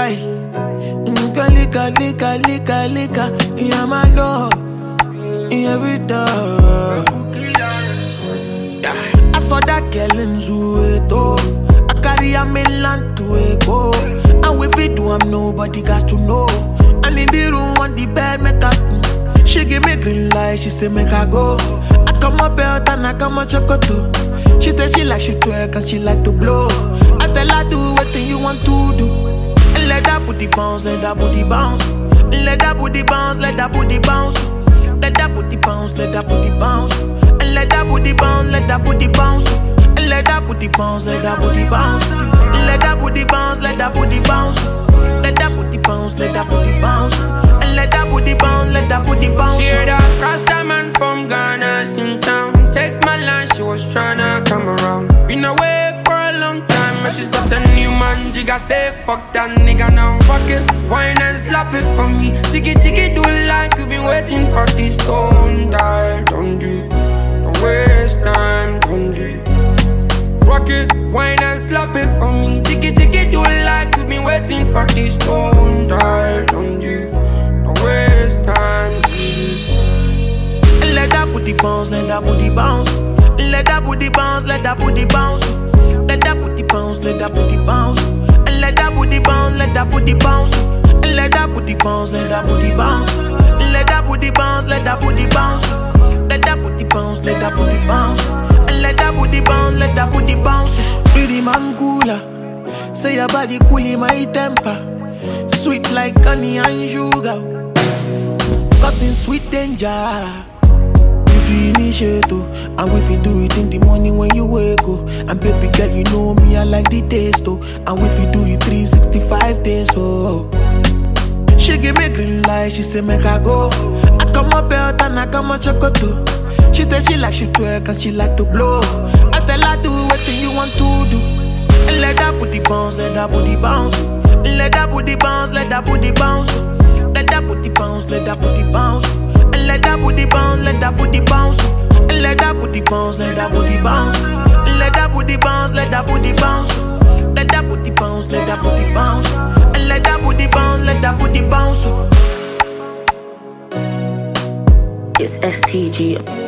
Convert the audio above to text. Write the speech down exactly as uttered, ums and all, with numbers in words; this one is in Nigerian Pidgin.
Aye. Lika, lika, lika, lika, lika. Yeah, my love. Yeah, every day. I saw that girl in Zueto. I carry a mainland to Eko. And if it do, I'm nobody got to know. And in the room on the bed, make her. She give me green light, she say make her go. I come up belt and I come a chocolate. She say she like she twerk and she like to blow. I tell her do everything you want to do. And let that booty bounce, let that booty bounce. And let that booty bounce, let that booty bounce. Let that booty bounce, let that booty bounce. And let that booty bounce, let that booty bounce. And let that booty bounce, let that booty bounce. And let that booty bounce, let that booty bounce. Let that booty bounce, let that booty bounce. And let that booty bounce, let that booty bounce. She heard that Rasta man from Ghana in town. Text my line, she was tryna come around. Been away for a long time, and she stopped a new man. Jigga say fuck that nigga now. Fuck it, wine and slap it for me. Jiggy jiggy do like you been waiting for this stone die. Don't do, don't waste time, don't do. Rock it, wine and slap it for me. Jiggy jiggy do like you been waiting for this stone die. Don't do, don't waste time, don't do. Let that booty bounce, let that booty bounce. Let that booty bounce, let that booty bounce. Let that booty bounce, let that booty bounce. And let that booty bounce, let that booty bounce. And let that booty bounce, let that booty bounce. And let that booty bounce, let that booty bounce. Let that booty bounce, let that booty bounce. And let that booty bounce, let that booty bounce. Pretty man cooler, say your body cooling my temper. Sweet like honey and sugar, causing sweet danger. Finish it too, and if you do it in the morning when you wake up. And baby girl, you know me, I like the taste too. And if you do it three sixty-five days, oh. She give me green light, she say make her go. I come up belt and I come a chocolate too. She say she like she twerk and she like to blow. I tell her do everything you want to do. And let that booty bounce, let that booty bounce. And let that booty bounce, let that booty bounce. Let that booty bounce, let that booty bounce. And let that booty bounce, let that booty bounce. And let that booty bounce, let that booty bounce. And let that booty bounce, let that booty bounce. Let that booty bounce, let that booty bounce. And let that booty bounce, let that booty bounce. It's S T G.